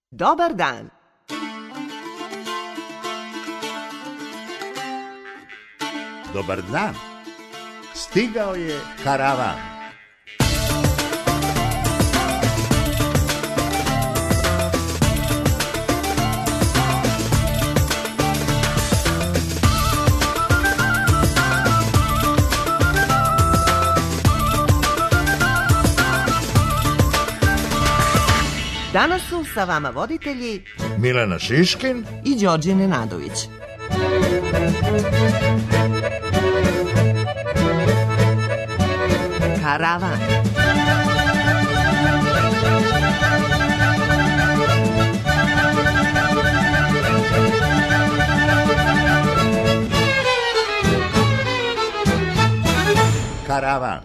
Dobar dan. Dobar dan. Stigao je karavan. Danas su sa vama voditelji Milena Šiškin i Đorđe Nenadović. Karavan. Karavan.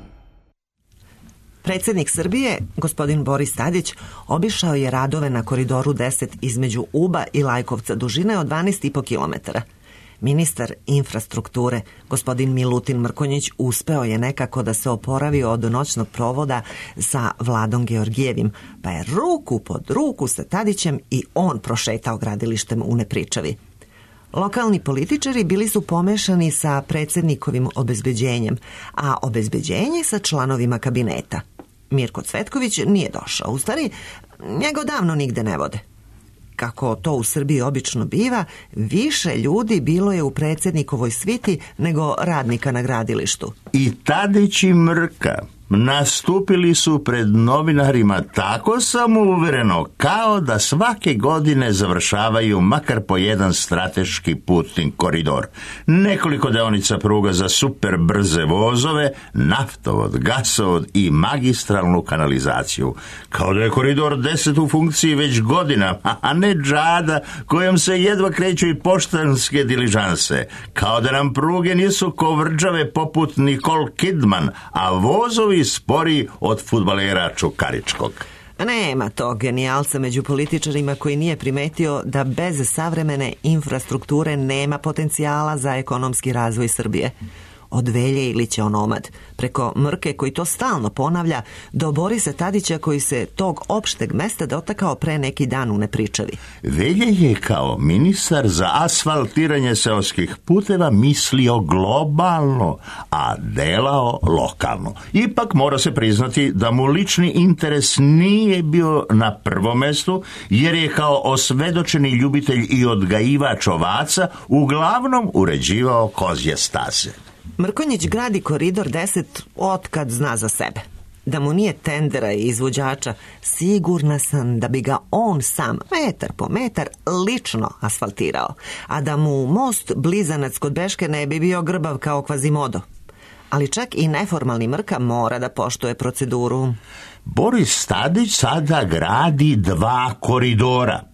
Predsjednik Srbije, gospodin Boris Tadić, obišao je radove na koridoru 10 između Uba i Lajkovca dužine od 12,5 km. Ministar infrastrukture, gospodin Milutin Mrkonjić, uspeo je nekako da se oporavi od noćnog provoda sa Vladom Georgijevim, pa je ruku pod ruku sa Tadićem i on prošetao gradilištem u Nepričavi. Lokalni političari bili su pomešani sa predsjednikovim obezbeđenjem, a obezbeđenje sa članovima kabineta. Mirko Cvetković nije došao, u stvari njega davno nigde ne vode. Kako to u Srbiji obično biva, više ljudi bilo je u predsjednikovoj sviti nego radnika na gradilištu. I Tadić i Mrka nastupili su pred novinarima tako samouvereno kao da svake godine završavaju makar po jedan strateški putni koridor. Nekoliko deonica pruga za super brze vozove, naftovod, gasovod i magistralnu kanalizaciju. Kao da je koridor 10 u funkciji već godina, a ne džada kojom se jedva kreću i poštanske diližanse. Kao da nam pruge nisu kovrđave poput Nicole Kidman, a vozovi spori od fudbalera Čukaričkog. Nema tog genijalca među političarima koji nije primetio da bez savremene infrastrukture nema potencijala za ekonomski razvoj Srbije. Od Velje Ilića onomad, preko Mrke koji to stalno ponavlja, do Borisa Tadića koji se tog opšteg mesta dotakao pre neki dan u Nepričavi. Velje je kao ministar za asfaltiranje seoskih puteva mislio globalno, a delao lokalno. Ipak mora se priznati da mu lični interes nije bio na prvom mestu, jer je kao osvedočeni ljubitelj i odgajivač ovaca uglavnom uređivao kozje staze. Mrkonjić gradi koridor 10 otkad zna za sebe. Da mu nije tendera i izvođača, sigurna sam da bi ga on sam, metar po metar, lično asfaltirao, a da mu most Blizanac kod Beške ne bi bio grbav kao Kvazimodo. Ali čak i neformalni Mrka mora da poštuje proceduru. Boris Tadić sada gradi 2 koridora.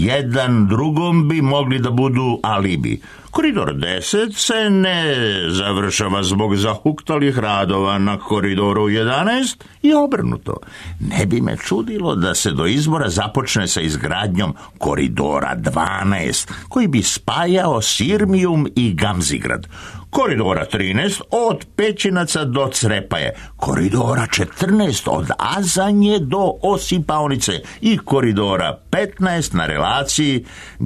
Jedan drugom bi mogli da budu alibi. Koridor 10 se ne završava zbog zahuktalih radova na koridoru 11 i obrnuto. Ne bi me čudilo da se do izbora započne sa izgradnjom koridora 12, koji bi spajao Sirmijum i Gamzigrad. Koridora 13 od Pećinaca do Crepaje, koridora 14 od Azanje do Osipaonice i koridora 15 na relaciji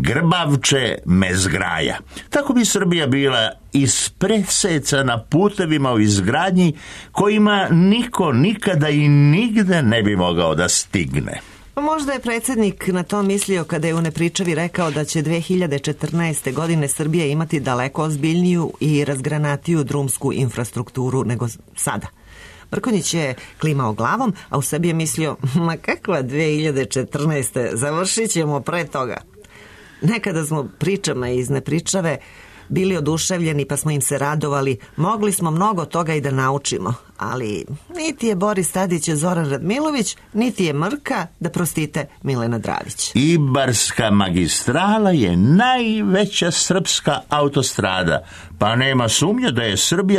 Grbavče-Mezgraja. Tako bi Srbija bila ispresecana putevima u izgradnji kojima niko nikada i nigde ne bi mogao da stigne. Možda je predsjednik na to mislio kada je u Nepričavi rekao da će 2014. godine Srbija imati daleko ozbiljniju i razgranatiju drumsku infrastrukturu nego sada. Mrkonjić je klimao glavom, a u sebi je mislio, ma kakva 2014. završit ćemo pre toga. Nekada smo pričama iz Nepričave bili oduševljeni pa smo im se radovali, mogli smo mnogo toga i da naučimo, ali niti je Boris Tadić Zoran Radmilović, niti je Mrka, da prostite, Milena Dravić. Ibarska magistrala je najveća srpska autostrada, pa nema sumnje da je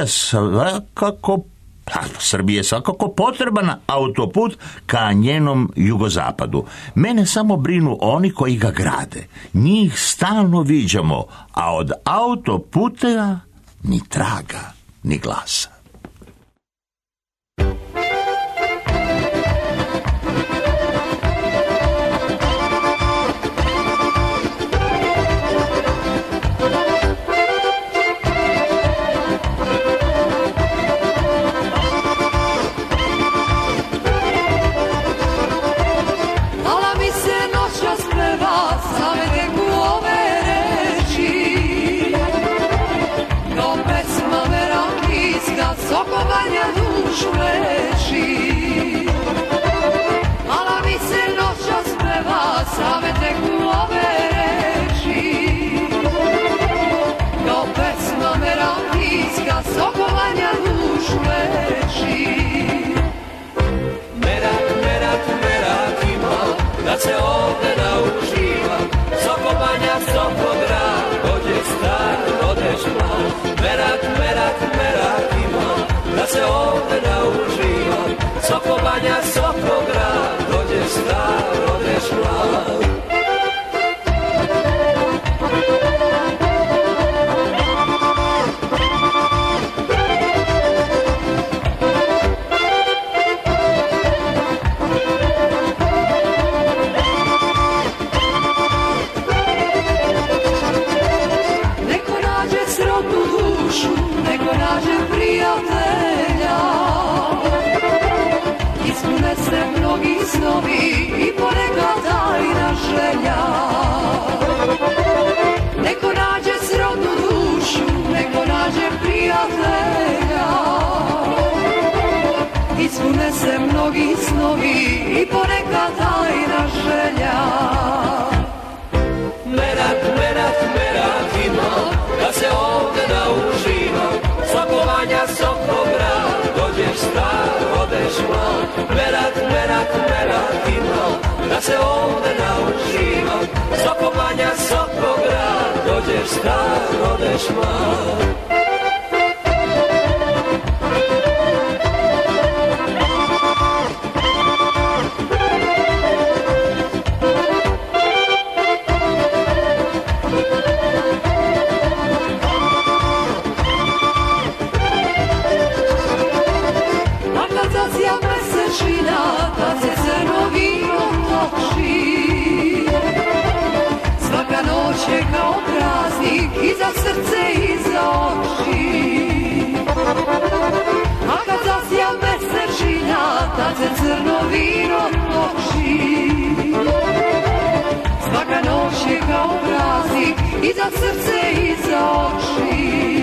Srbiji je svakako potreban autoput ka njenom jugozapadu. Mene samo brinu oni koji ga grade. Njih stalno viđamo, a od autoputeva ni traga, ni glasa. veći. Ala mi se noćas peva, same teku ove reči. Kao pesma melanijska, sokovanja duš leči. Merak, merak, merak ima, da se ovde naučiva. Sokobanja, Sokograd, dođeš star, odeš mlad. Merak, merak, merak ima, da se ovde naučiva. Sokobanja, Sokograd, dođeš star, odeš mlad. I ponekad tajna želja. Neko nađe srodnu dušu, neko nađe prijatelja. Ispune se mnogi snovi i ponekad tajna želja. Merak, merak, merak ima, da se ovde naučiva. Sokovanja, Sokograd, dođeš star, odeš mlad. Merak, merak, merak ima, da se ovde naučiva. Sokobanja, Sokograd, dođeš star, odeš mlad. Je kao praznik i za srce i za oči. A kad zasja mesečina, tad se crno vino toči. Svaka noć je kao praznik i za srce i za oči.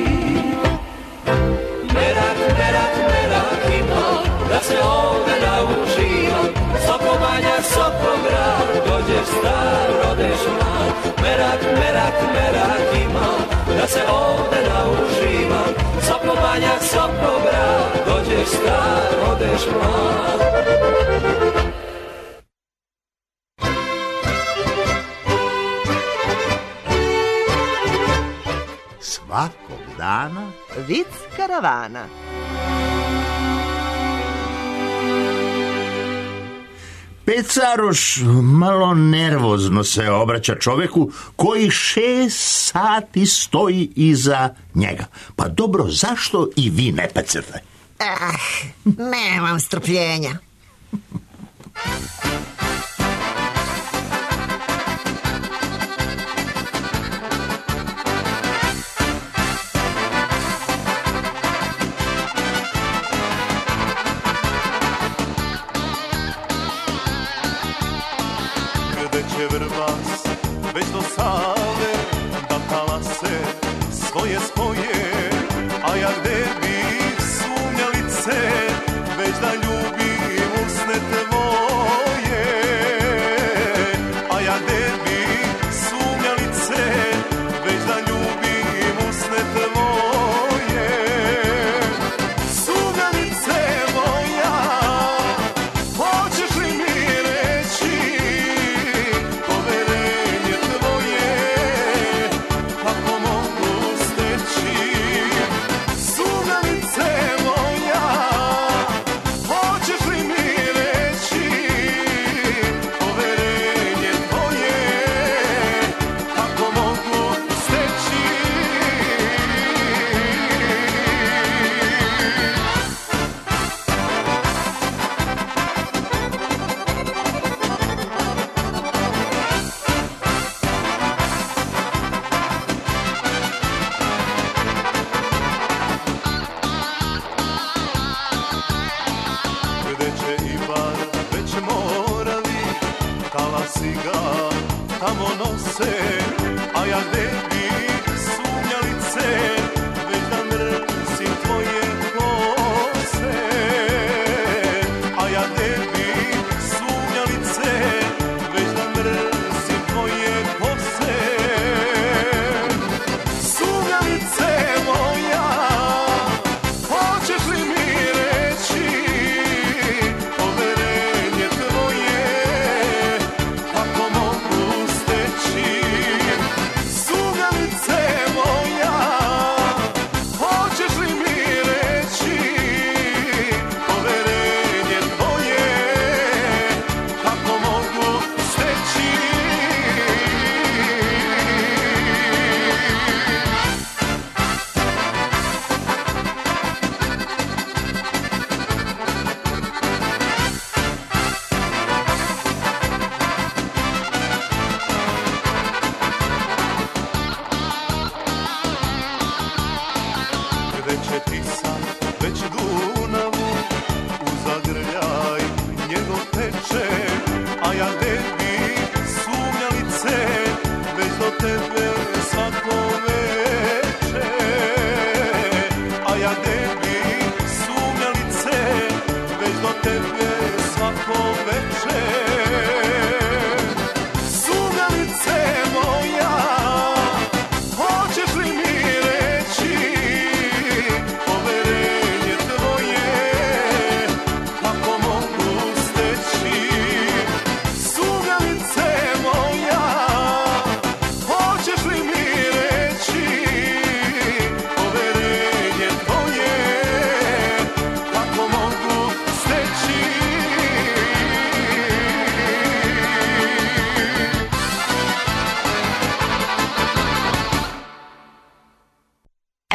Merak, merak, merak ima, da se ovde naučiva. Sokobanja, Sokograd, dođeš star, odeš mlad. Merak, merak, merak ima, da se ovde naučiva. Sokobanja, Sokograd, dođeš star, odeš mlad. Svakog dana Vic karavana. Pecaroš malo nervozno se obraća čoveku koji 6 sati stoji iza njega. Pa dobro, zašto i vi ne pecete? Nemam strpljenja. Vrbas, već do Save, da talase svoje spoje, a ja gde bi sumnjalice, već da ljubim usne tvoje, a ja gde bi sumnjalice, već da ljubim usne tvoje. Sumnjalice moja, hoćeš li mi reći si ga tamo nose, a ja gde bi sumnjalice, već da mrzim tvoje kose.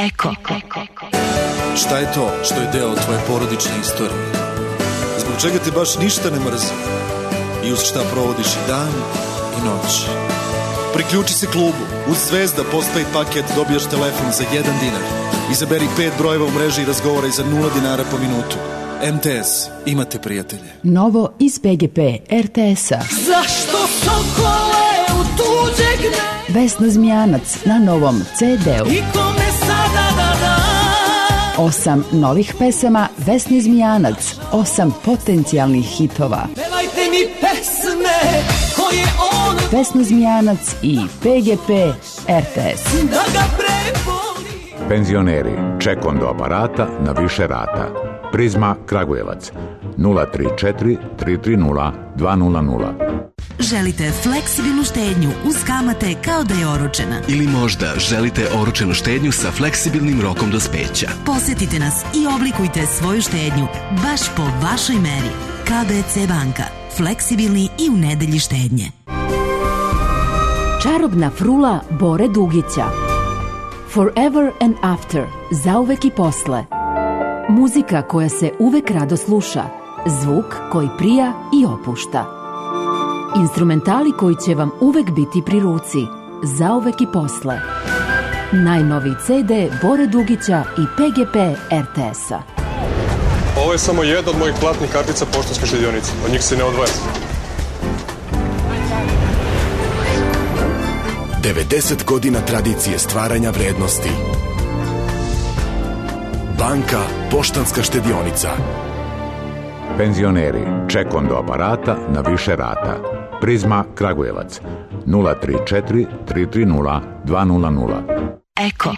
Eko. Šta je to što je deo tvoje porodične istorije? Zbog čega te baš ništa ne mrzi? I uz šta provodiš i dan i noć? Priključi se klubu. Uz Zvezda postpaid paket dobijaš telefon za 1 dinar. Izaberi 5 brojeva u mreži i razgovaraj za 0 dinara po minutu. MTS. Imate prijatelje. Novo iz PGP RTS-a. Zašto sokole u tuđe gne? Vesna Zmijanac na novom CD-u. I kome sada da dam? 8 novih pesama Vesne Zmijanac. 8 potencijalnih hitova. Pevajte mi pesme koje on Vesna Zmijanac i PGP RTS. da ga prevoli. Penzioneri, ček do aparata na više rata. Prizma Kragujevac 034 330 200. Želite fleksibilnu štednju uz kamate kao da je oročena? Ili možda želite oročenu štednju sa fleksibilnim rokom dospeća? Posetite nas i oblikujte svoju štednju baš po vašoj meri. KBC banka. Fleksibilni i u nedelji štednje. Čarobna frula Bore Dugića. Forever and After. Zauvek i posle. Muzika koja se uvek rado sluša. Zvuk koji prija i opušta. Instrumentali koji će vam uvek biti pri ruci. Zauvek i posle. Najnoviji CD Bore Dugića i PGP RTS-a. Ovo je samo jedna od mojih platnih kartica Poštanske štedionice. Od njih se ne odvaja. 90 godina tradicije stvaranja vrednosti. Banka Poštanska štedionica. Penzioneri, ček do aparata na više rata. Prizma Kragujevac 034 330 200. Eko.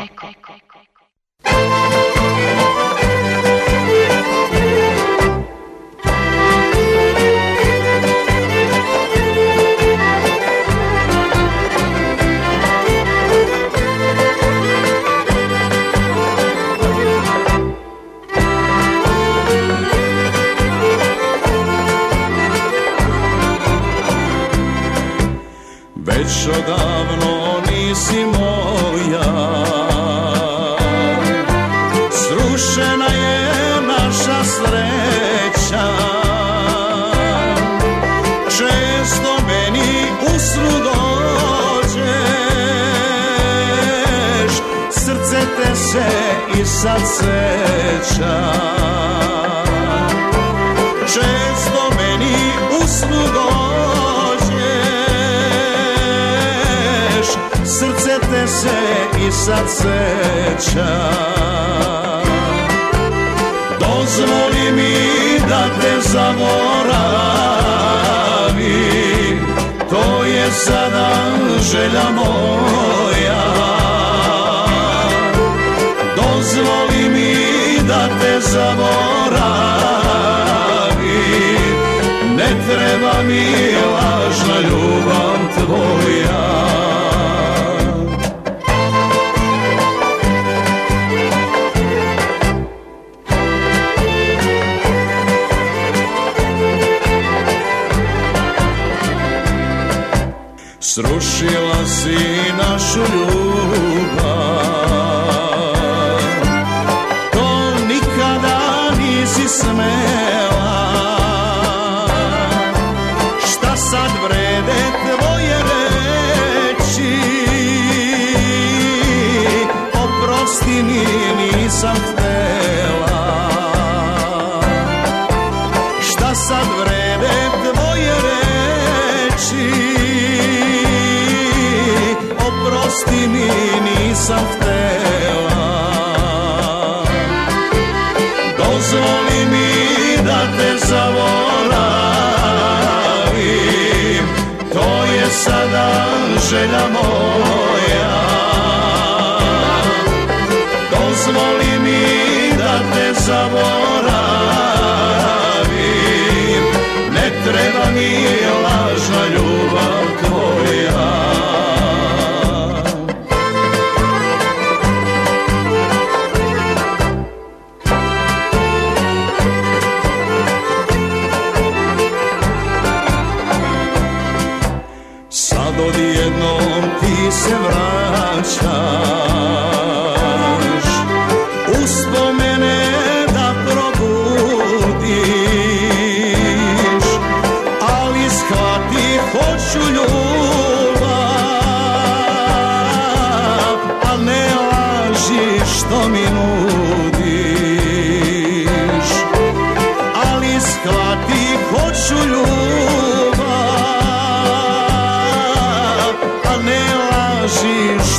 Već odavno nisi moja, srušena je naša sreća. Često meni u snu dođeš, srce te se i sad seća. Često meni u snu dođeš, srce te se i sad seća. Dozvoli mi da te zaboravim, to je sada želja moja. Dozvoli mi da te zaboravim, ne treba mi lažna ljubav tvoja. Srušila si našu ljubav, to nikada nisi smela. Šta sad vrede tvoje reči, oprosti mi, nisam htela. Šta sad vrede tvoje reči, oprosti mi, nisam htela. Dozvoli mi da te zavoravim, to je sada želja moja. Dozvoli mi da te zavoravim, ne treba mi lažna ljubav tvoja. Sad odjednom ti se vraćaš,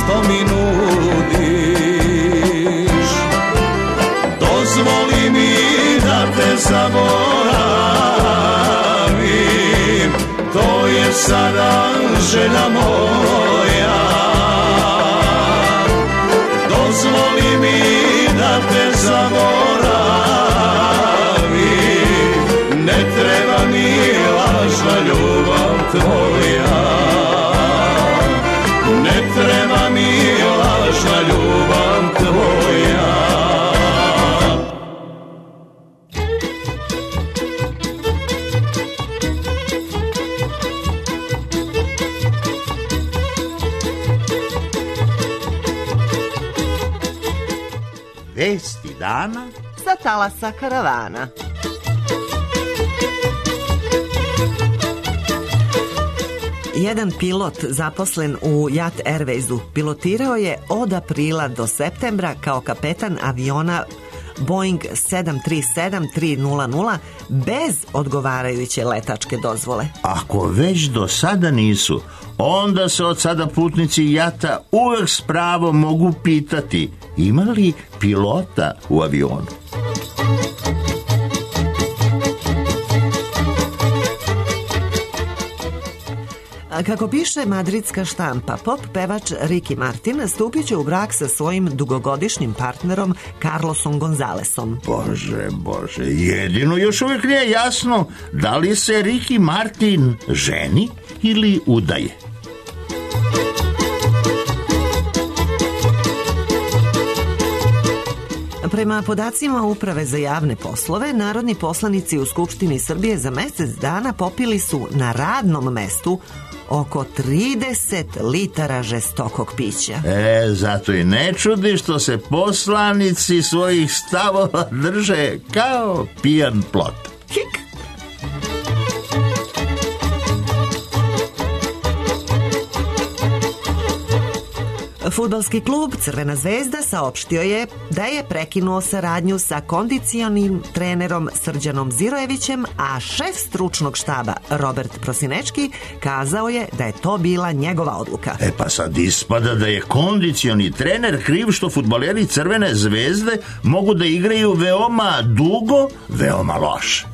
što mi nudiš. Dozvoli mi da te zaboravim, to je sada želja moja. Dozvoli mi da te zaboravim, ne treba mi lažna ljubav tvoja. Ne treba mi lažna ljubav tvoja. Vesti dana sa talasa karavana. Jedan pilot zaposlen u Jat Airwaysu pilotirao je od aprila do septembra kao kapetan aviona Boeing 737-300 bez odgovarajuće letačke dozvole. Ako već do sada nisu, onda se od sada putnici Jata uvek s pravom mogu pitati ima li pilota u avionu. Kako piše madridska štampa, pop pevač Ricky Martin stupit će u brak sa svojim dugogodišnjim partnerom Carlosom Gonzalesom. Bože, jedino još uvijek nije jasno da li se Ricky Martin ženi ili udaje. Prema podacima Uprave za javne poslove, narodni poslanici u Skupštini Srbije za mjesec dana popili su na radnom mestu oko 30 litara žestokog pića. Zato i ne čudi što se poslanici svojih stavova drže kao pijan plot. Hik! Fudbalski klub Crvena zvezda saopštio je da je prekinuo saradnju sa kondicionim trenerom Srđanom Zirojevićem, a šef stručnog štaba Robert Prosinečki kazao je da je to bila njegova odluka. Pa sad ispada da je kondicioni trener kriv što fudbaleri Crvene zvezde mogu da igraju veoma dugo, veoma loše.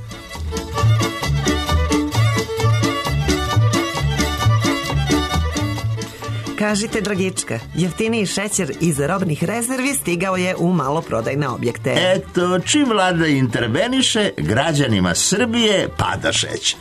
Kažite, Dragička, jeftiniji šećer iz robnih rezervi stigao je u maloprodajne objekte. Eto, čim vlada interveniše, građanima Srbije pada šećer.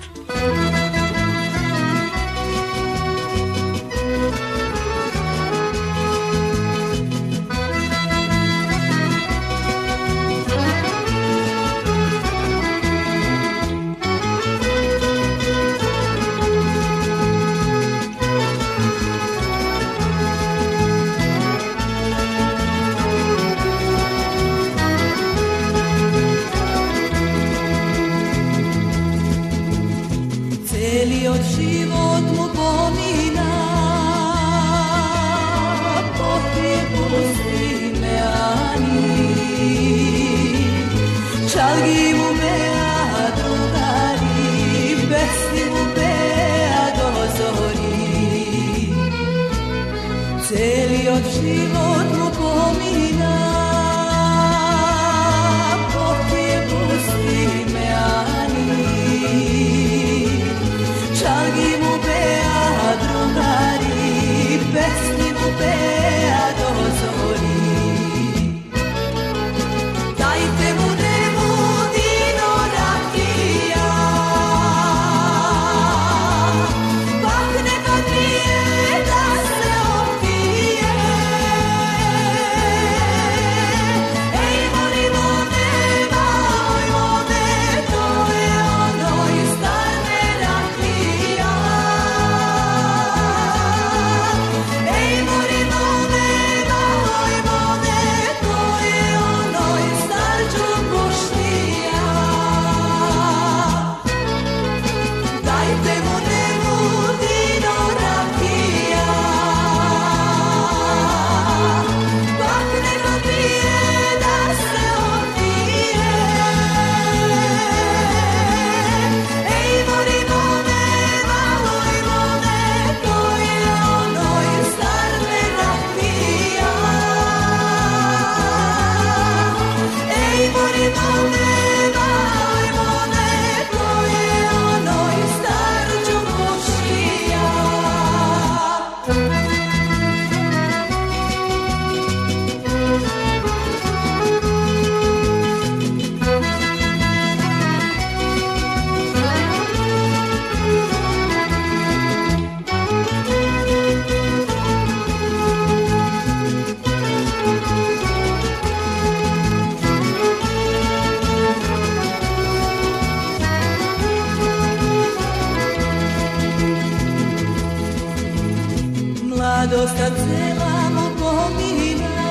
dosta cela mu pomina,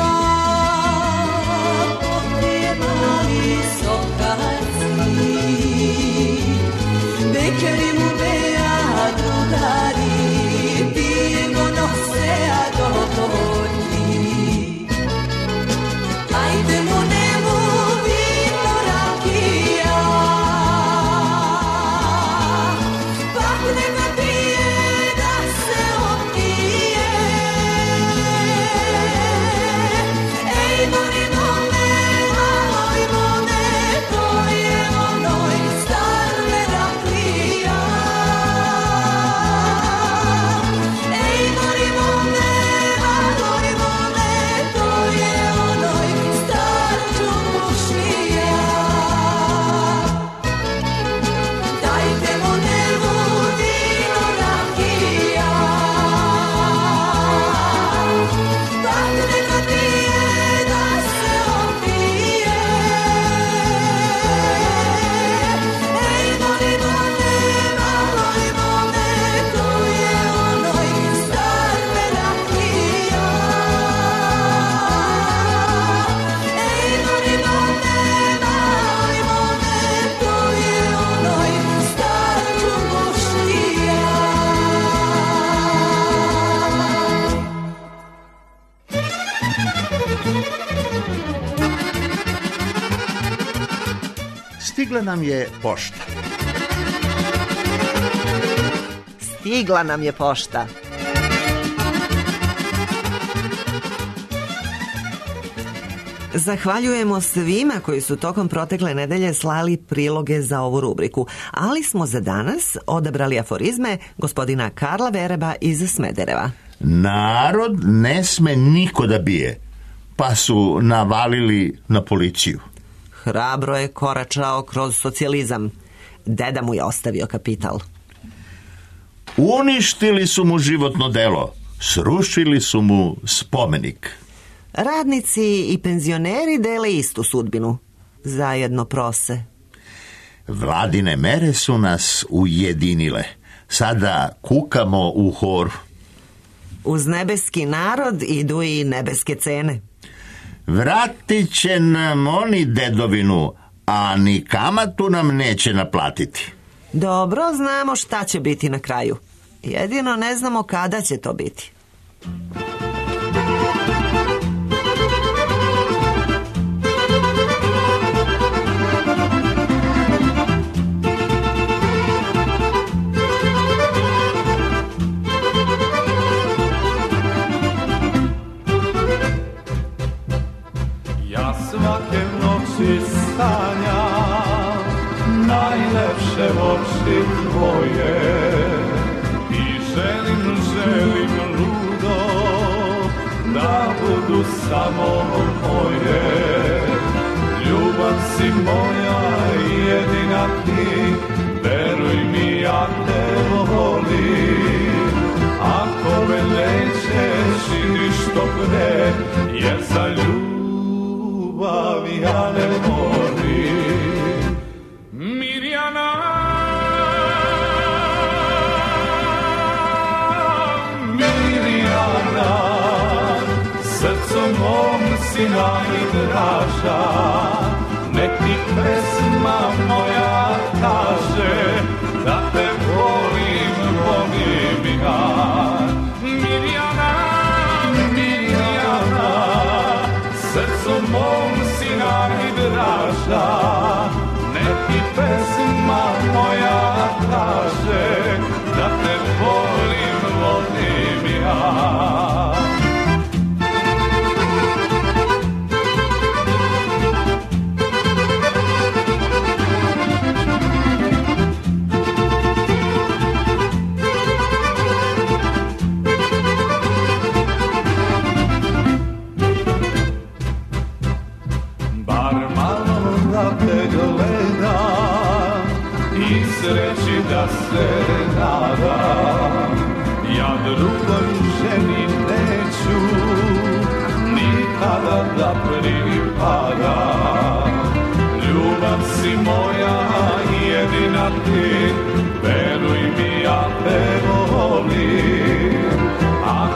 popije mali sokaci, bekeri mu beja drugari, pije go nose, a dovoljni. Ajde mu nemu vino rakija, pak neka pije da se opije. Ej, Marinone, maloj mone, to je onoj star Meraklija. Ej, Marinone, maloj mone, to je onoj star Čumušija. Dajte mu nemu vino rakija, pak neka pije da se opije. Ej, Marinone, maloj mone, to je onoj star Meraklija. Ej, Marinone, maloj mone, to je onoj star Čumušija. Stigla nam je pošta. Stigla nam je pošta. Zahvaljujemo svima koji su tokom protekle nedelje slali priloge za ovu rubriku, ali smo za danas odabrali aforizme gospodina Karla Vereba iz Smedereva. Narod ne sme niko da bije, pa su navalili na policiju. Hrabro je koračao kroz socijalizam. Deda mu je ostavio kapital. Uništili su mu životno delo, srušili su mu spomenik. Radnici i penzioneri dele istu sudbinu. Zajedno prose. Vladine mere su nas ujedinile. Sada kukamo u horu. Uz nebeski narod idu i nebeske cene. Vratit će nam oni dedovinu, a ni kamatu nam neće naplatiti. Dobro, znamo šta će biti na kraju. Jedino ne znamo kada će to biti. Ja svake noći sanjam najlepše oči tvoje i želim ludo da budu samo moje. Ljubav si moja jedina ti, veruj mi ja te volim. Ako me nećeš i ništo pre, jer za ljubav ja ne morim. Mirjana, Mirjana, srcom mom si najdraža, nek ti pesma moja kaže da te volim, volim ja. Mirjana, Mirjana, srcom mom si najdraža, nek ti pesma moja kaže da te volim, volim ja.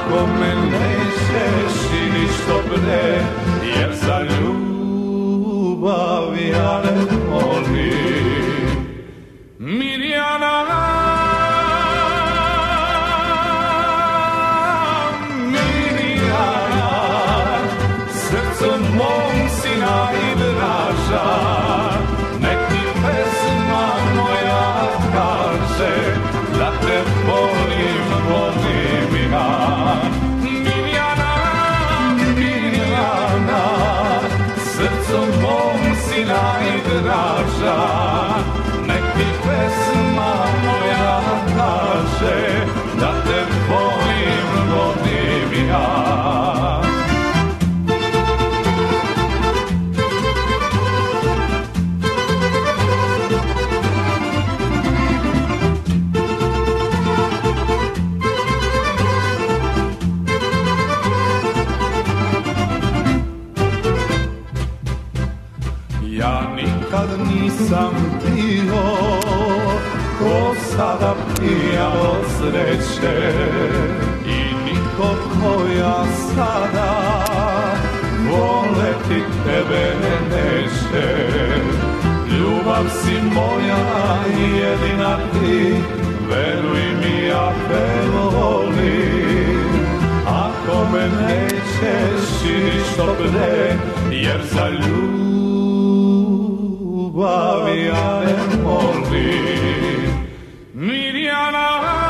ako me nećeš i ništo pre, jer za ljubav ja ne molim. Mirjana, srcom mom si najdraža, nek ti pesma moja kaže da te volim, volim ja. Mirjana, Mirjana, srcom mom si najdraža, nek ti pesma moja kaže da te volim, volim ja. Nikad nisam bio ko sada pijan od sreće i niko koja sada voleti tebe neće. Ljubav si moja jedina ti, veruj mi ja te volim. Ako me nećeš i ništo pre, jer za ljubav ja ne molim. Mirjana,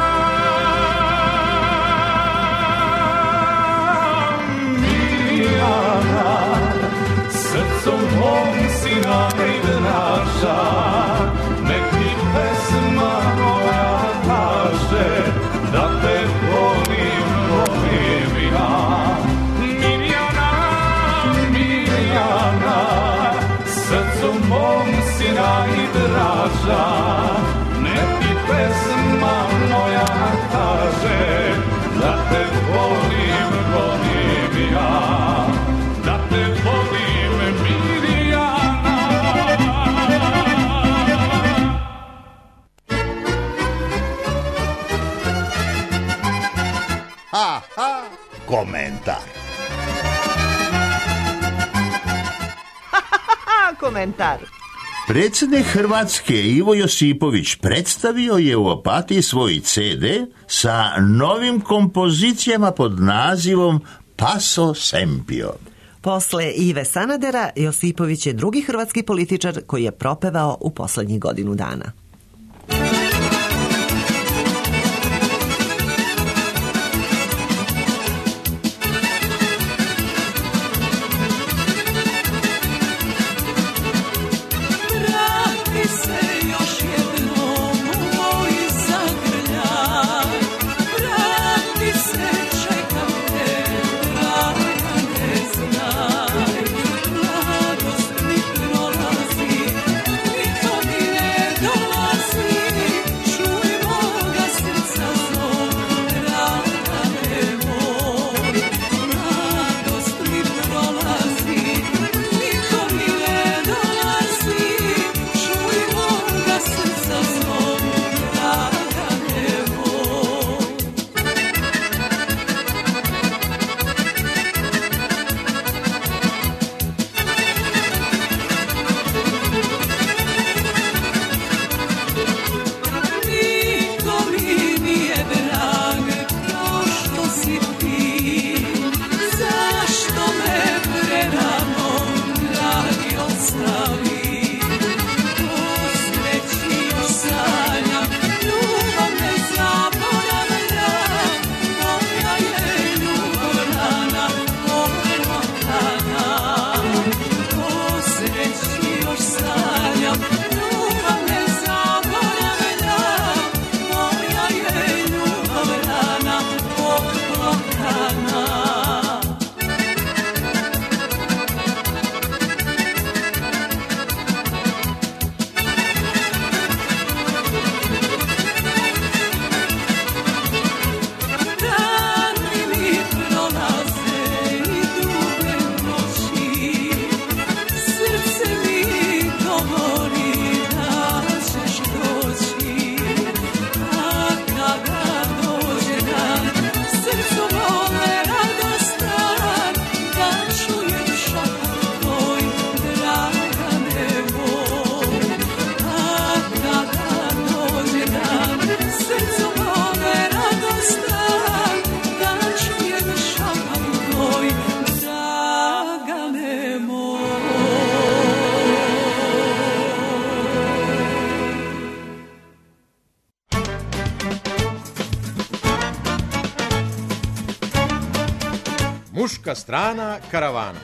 Mirjana, srcom mom si najdraža, nek ti pesma moja kaže da te volim, volim ja. Mirjana, Mirjana, srcom mom si najdraža, nek ti pesma moja kaže da te volim, volim ja, da te volim, Mirjana. Ha, ha, komentar. Komentar. Predsjednik Hrvatske Ivo Josipović predstavio je u Opatiji svoj CD sa novim kompozicijama pod nazivom Paso Sempio. Posle Ive Sanadera, Josipović je drugi hrvatski političar koji je propevao u poslednjih godinu dana. Go! Muška strana karavana.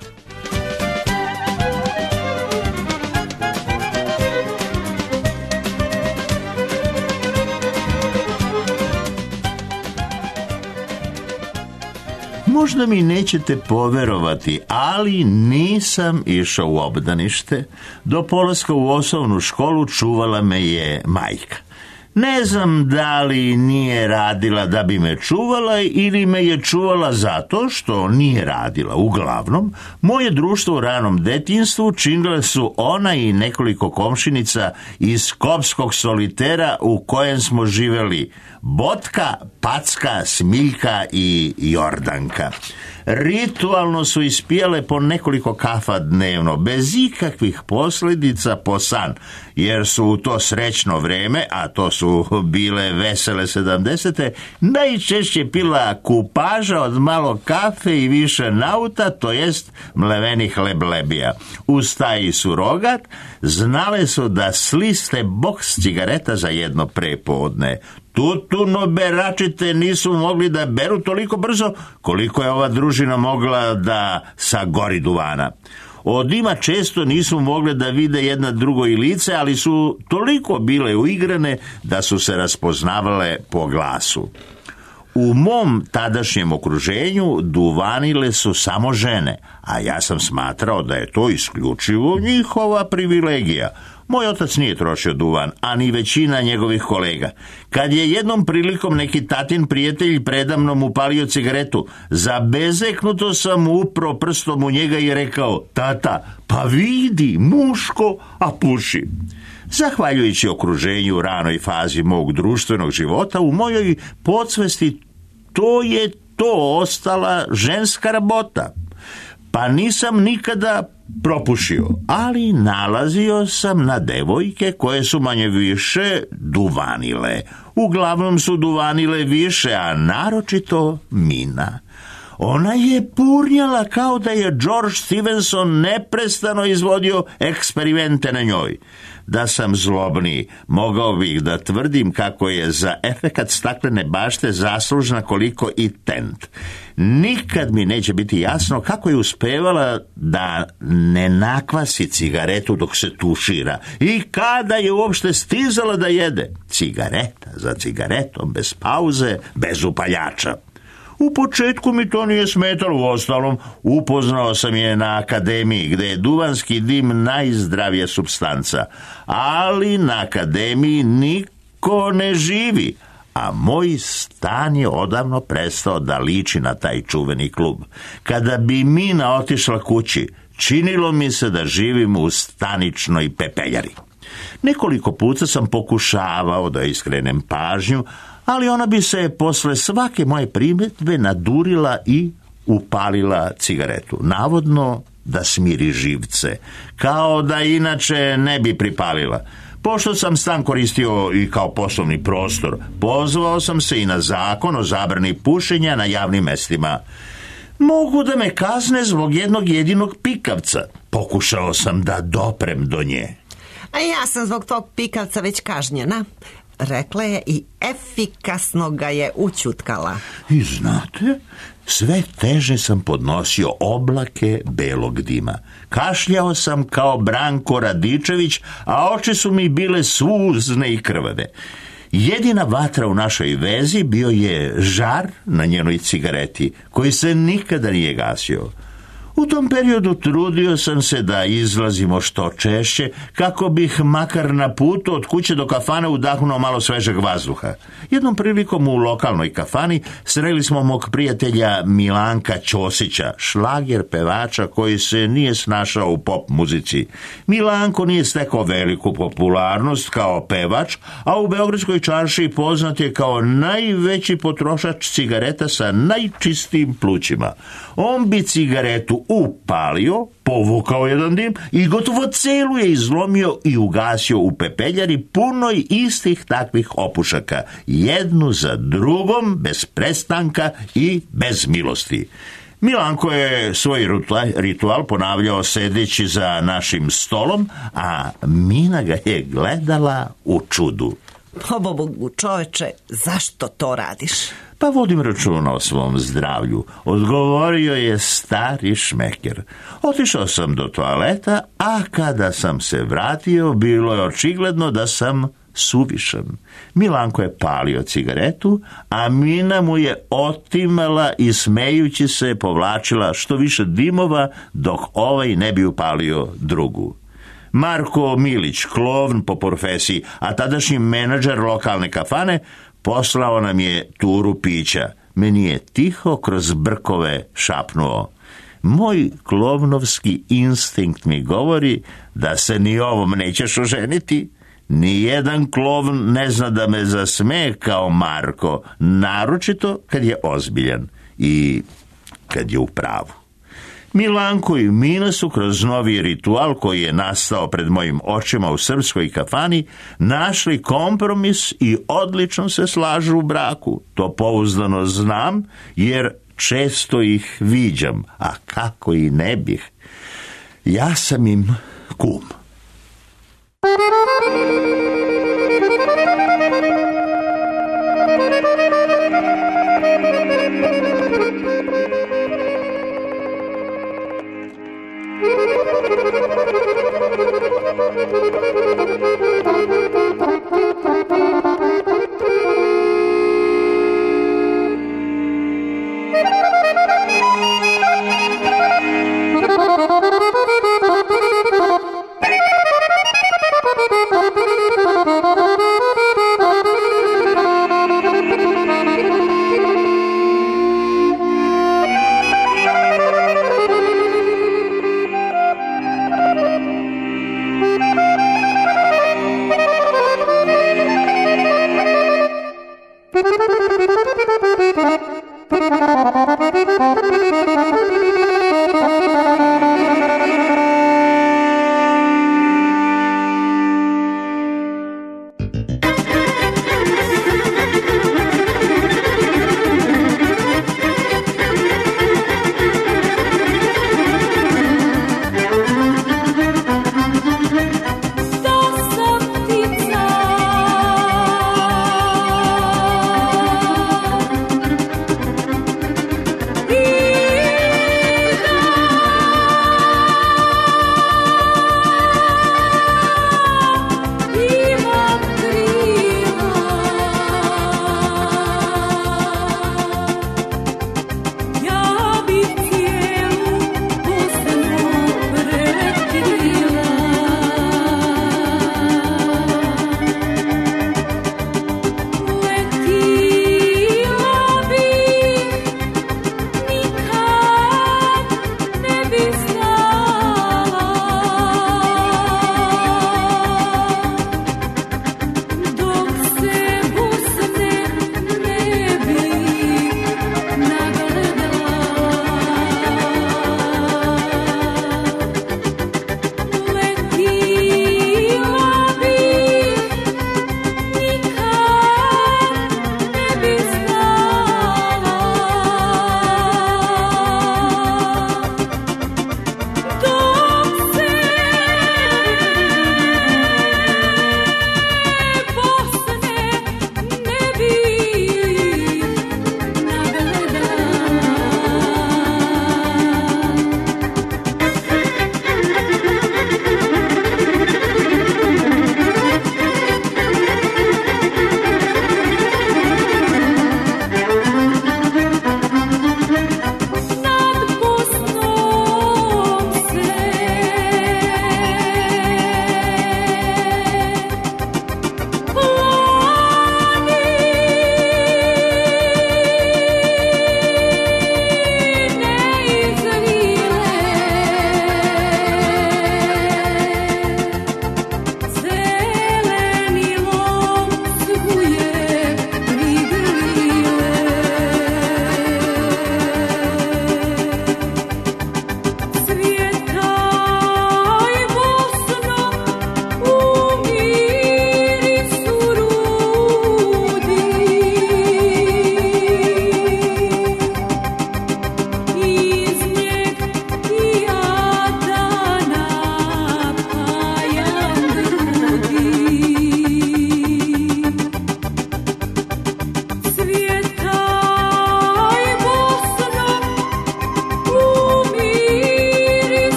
Možda mi nećete poverovati, ali nisam išao u obdanište. Do polaska u osnovnu školu čuvala me je majka. Ne znam da li nije radila da bi me čuvala ili me je čuvala zato što nije radila. Uglavnom, moje društvo u ranom detinjstvu činile su ona i nekoliko komšinica iz skopskog solitera u kojem smo živeli: Botka, Packa, Smiljka i Jordanka. Ritualno su ispijale po nekoliko kafa dnevno, bez ikakvih posljedica po san, jer su u to srećno vreme, a to su bile vesele 70. najčešće pila kupaža od malo kafe i više nauta, to jest mlevenih leblebija. Uz taj surogat znale su da sliste boks cigareta za jedno prepodne. Tutuno beračite nisu mogli da beru toliko brzo koliko je ova družina mogla da sagori duvana. Od dima često nisu mogle da vide jedna drugo i lice, ali su toliko bile uigrane da su se raspoznavale po glasu. U mom tadašnjem okruženju duvanile su samo žene, a ja sam smatrao da je to isključivo njihova privilegija. Moj otac nije trošio duvan, a ni većina njegovih kolega. Kad je jednom prilikom neki tatin prijatelj predamnom upalio cigaretu, zabezeknuto sam upro prstom u njega i rekao: tata, pa vidi, muško, a puši. Zahvaljujući okruženju u ranoj fazi mog društvenog života, u mojoj podsvesti to ostala ženska rabota. Pa nisam nikada propušio, ali nalazio sam na devojke koje su manje više duvanile. Uglavnom su duvanile više, a naročito Mina. Ona je purnjala kao da je George Stevenson neprestano izvodio eksperimente na njoj. Da sam zlobniji, mogao bih da tvrdim kako je za efekat staklene bašte zaslužna koliko i tent. Nikad mi neće biti jasno kako je uspevala da ne nakvasi cigaretu dok se tušira i kada je uopšte stizala da jede. Cigareta za cigaretom, bez pauze, bez upaljača. U početku mi to nije smetalo, uostalom upoznao sam je na akademiji, gde je duvanski dim najzdravija supstanca, ali na akademiji niko ne živi, a moj stan je odavno prestao da liči na taj čuveni klub. Kada bi Mina otišla kući, činilo mi se da živim u staničnoj pepeljari. Nekoliko puta sam pokušavao da iskrenem pažnju, ali ona bi se posle svake moje primjetbe nadurila i upalila cigaretu, navodno da smiri živce, kao da inače ne bi pripalila. Pošto sam stan koristio i kao poslovni prostor, pozvao sam se i na zakon o zabrani pušenja na javnim mestima. Mogu da me kazne zbog jednog jedinog pikavca. Pokušao sam da doprem do nje. A ja sam zbog tog pikavca već kažnjena, rekla je i efikasno ga je učutkala. I znate, sve teže sam podnosio oblake belog dima. Kašljao sam kao Branko Radičević, a oči su mi bile suzne i krvave. Jedina vatra u našoj vezi bio je žar na njenoj cigareti, koji se nikada nije gasio. U tom periodu trudio sam se da izlazimo što češće, kako bih makar na putu od kuće do kafane udahnuo malo svežeg vazduha. Jednom prilikom u lokalnoj kafani sreli smo mog prijatelja Milanka Ćosića, šlager pevača koji se nije snašao u pop muzici. Milanko nije stekao veliku popularnost kao pevač, a u beogradskoj čaršiji poznat je kao najveći potrošač cigareta sa najčistijim plućima. On bi cigaretu upalio, povukao jedan dim i gotovo celu je izlomio i ugasio u pepeljari punoj istih takvih opušaka, jednu za drugom, bez prestanka i bez milosti. Milanko je svoj ritual ponavljao sedeći za našim stolom, a Mina ga je gledala u čudu. Pobogu, čoveče, zašto to radiš? Pa vodim računa o svom zdravlju, odgovorio je stari šmeker. Otišao sam do toaleta, a kada sam se vratio, bilo je očigledno da sam suvišan. Milanko je palio cigaretu, a Mina mu je otimala i smejući se povlačila što više dimova, dok ovaj ne bi upalio drugu. Marko Milić, klovn po profesiji, a tadašnji menadžer lokalne kafane, poslao nam je turu pića. Meni je tiho kroz brkove šapnuo: moj klovnovski instinkt mi govori da se ni ovom nećeš oženiti. Nijedan klovn ne zna da me zasmeje kao Marko, naročito kad je ozbiljan i kad je u pravu. Milanko i Mina su kroz novi ritual koji je nastao pred mojim očima u srpskoj kafani našli kompromis i odlično se slažu u braku. To pouzdano znam jer često ih viđam, a kako i ne bih. Ja sam im kum.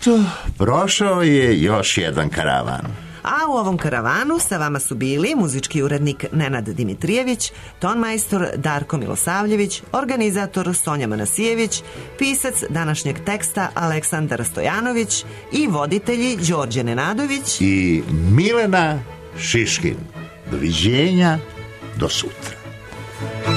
Eto, prošao je još jedan karavan. A u ovom karavanu sa vama su bili muzički urednik Nenad Dimitrijević, tonmajstor Darko Milosavljević, organizator Sonja Manasijević, pisac današnjeg teksta Aleksandar Stojanović i voditelji Đorđe Nenadović i Milena Šiškin. Doviđenja, do sutra.